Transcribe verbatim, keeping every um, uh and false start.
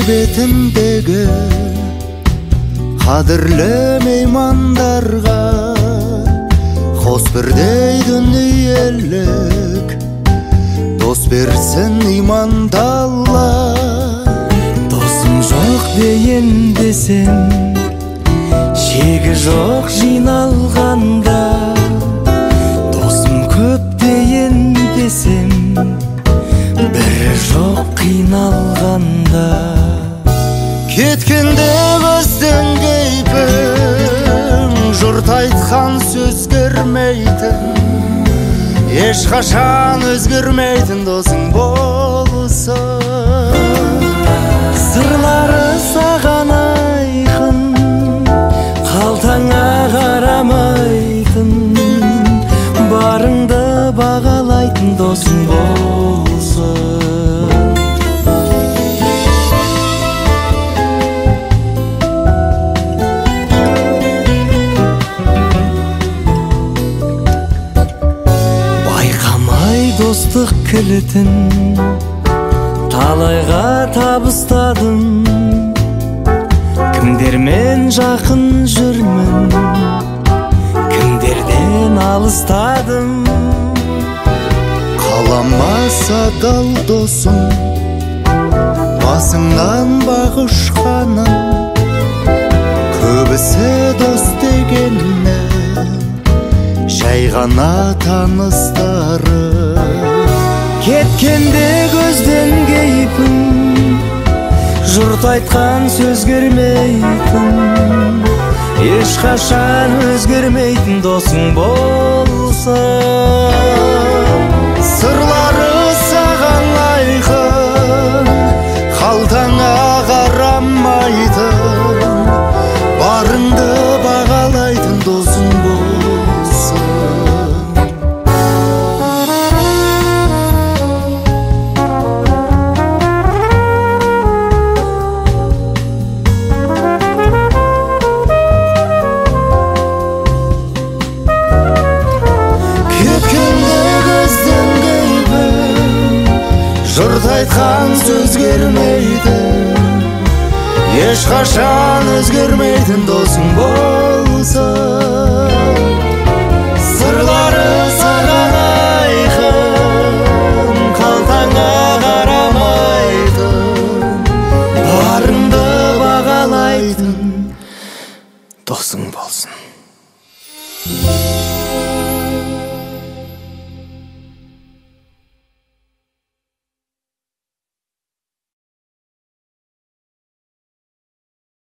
бетіндегі қадірлі меймандарға қос бірдей дүниелік дос берсін иманды Алла. Досым жоқ дейін десем, шегі жоқ жиналғанда. Досым көп дейін десем, бірі жоқ қиналғанда. Кеткенде көзден кейпің, жұрт айтқан сөз көрмейтін, ешқашан өзгермейтін досың болсын. Сырлары саған айқын, қалтаңа қарамайтын, барыңды бағалайтын досың болсын. Достық кілтін талайға табыстадым, кімдермен жақын жүрмін, кімдерден алыстадым. Қаламаса дал досым, басыңнан бағы ұшқаным, көбісі дос дегені жай ғана таныстары. Кеткенде көзден кейпін, жұрт айтқан сөз көрмейтін, ешқашан өзгермейтін досың болсын. Сырлары саған айқын, қалтаңа қарамайтын, барыңды бағалайтын досың болсын. Жұрт айтқан сөз көрмейтін, ешқашан өзгермейтін досың болсын. Сырлары саған айқын, қалтаңа қарамайтын, барыңды бағалайтын досың болсын.